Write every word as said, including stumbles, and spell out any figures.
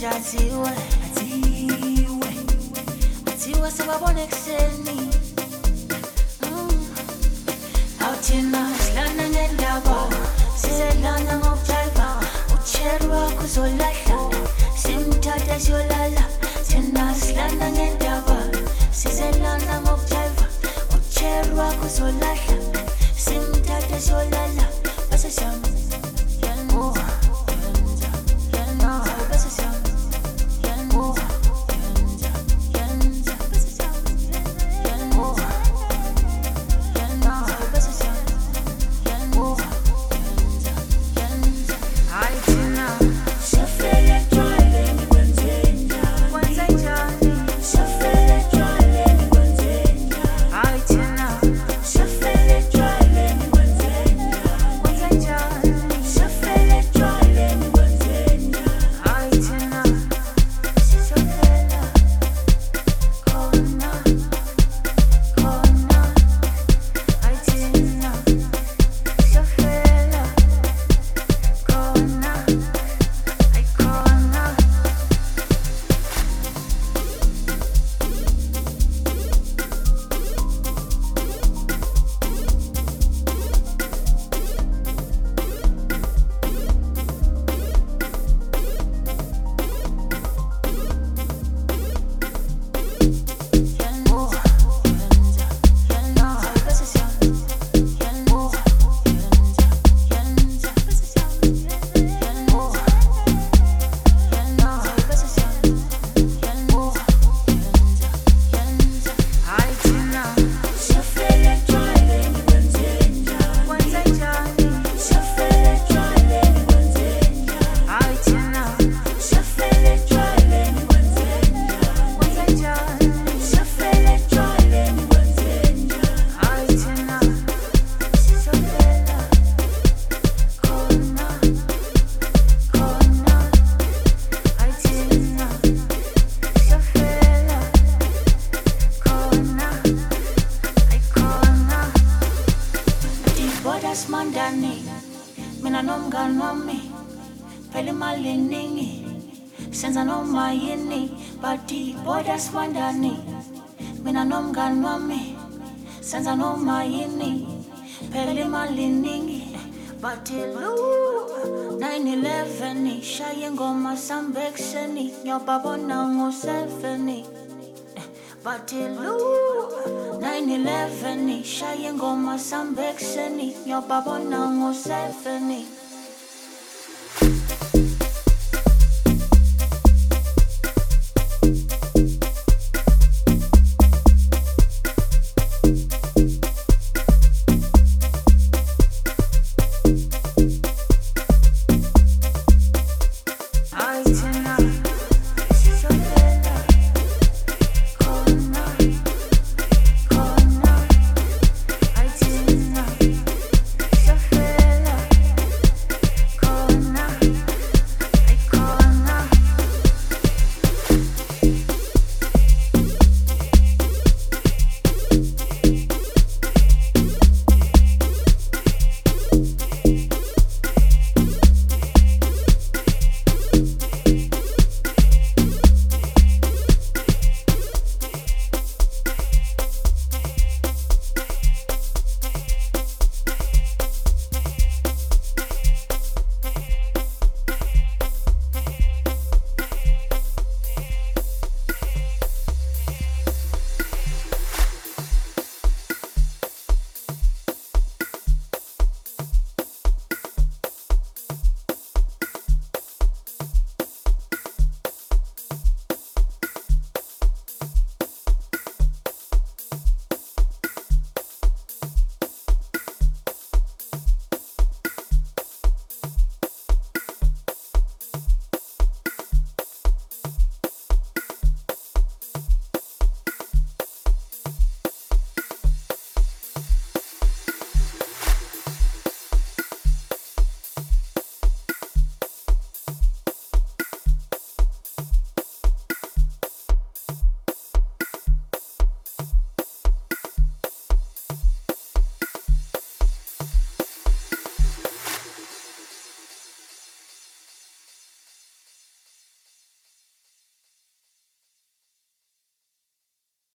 manje athiwe athiwe athiwe sebabone kuseni awuthina silana ngendaba sizelana ngokujiva uCherry wakho uzolahla simthatha siyolala thina silana ngendaba sizelana ngokujiva uCherry wakho uzolahla simthatha siyolala bese siyama Mandani, mina nomngani wami, phela imali eningi, senza noma yini, but iboda sibandani. Mina nomngani wami, senza noma yini, phela imali eningi, but ilu nine eleven, shaye ngoma sambekseni, nyobabona ngo-seven. But ilu nine eleven, shaye ngoma sambekseni, nyobabona ngo-seven.